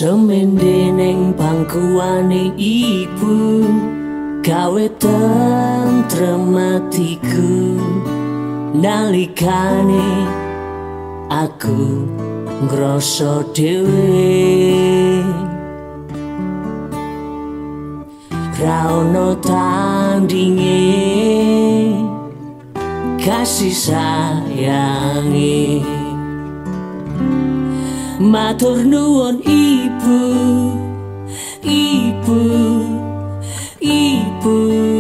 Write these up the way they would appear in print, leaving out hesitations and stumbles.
Semende ning pangkuane ibu gawe tentrem atiku nalikane aku ngrasa dhewe ra ono tandinge kasih sayangi. Matur nuwun ibu, ibu, ibu,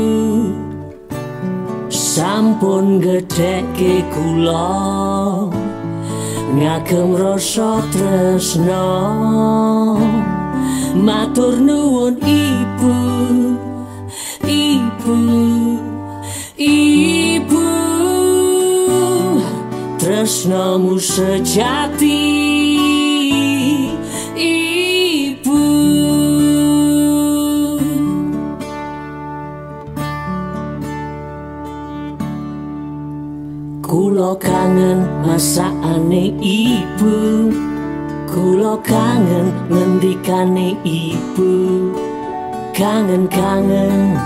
sampun gedheke kula ngagem rasa tresno. Matur nuwun ibu, ibu, ibu, tresnomu sejati. Kulo kangen masakane ibu, kulo kangen ngendikane ibu, kangen-kangen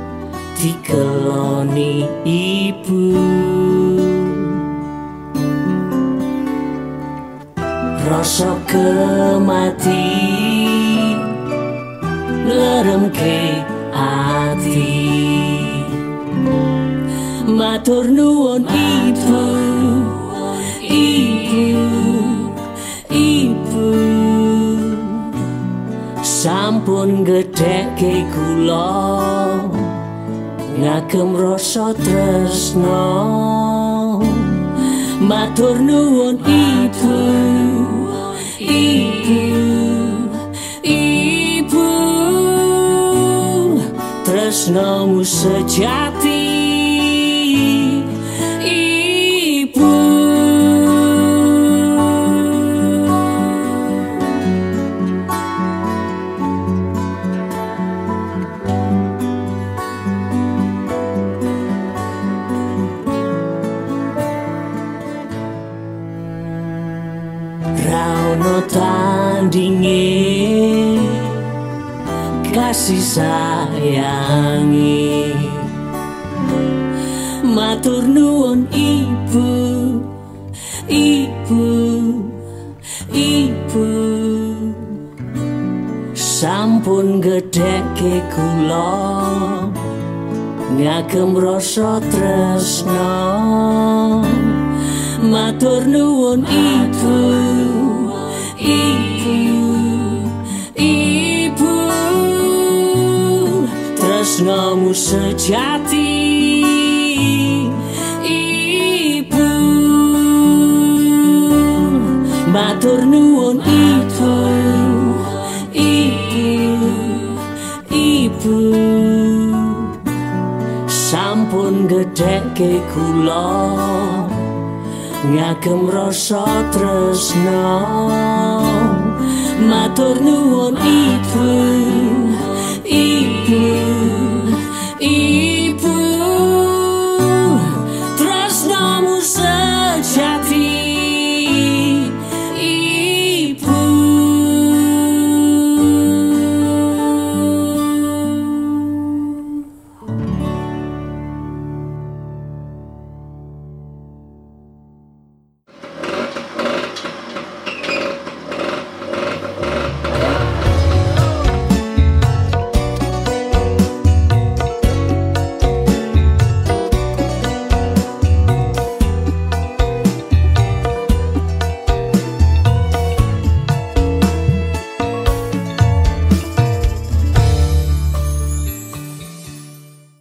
dikeloni ibu. Rasa kemati ngeremke ati. Matur nuwun ibu, ibu, ibu, sampun gedheke kula ngagem rasa tresno. Matur nuwun ibu, ibu, ibu, tresnomu sejati. Rauno tandinge kasih sayangi. Matur nuwun ibu, ibu, ibu, sampun gedheke kula ngagem rasa tresno. Matur nuwun ibu, ibu, ibu, tresnomu sejati. Ibu, matur nuwun ibu, ibu, ibu, sampun gedheke kula ngagem rasa tresno. Matur nuwun ibu, ibu,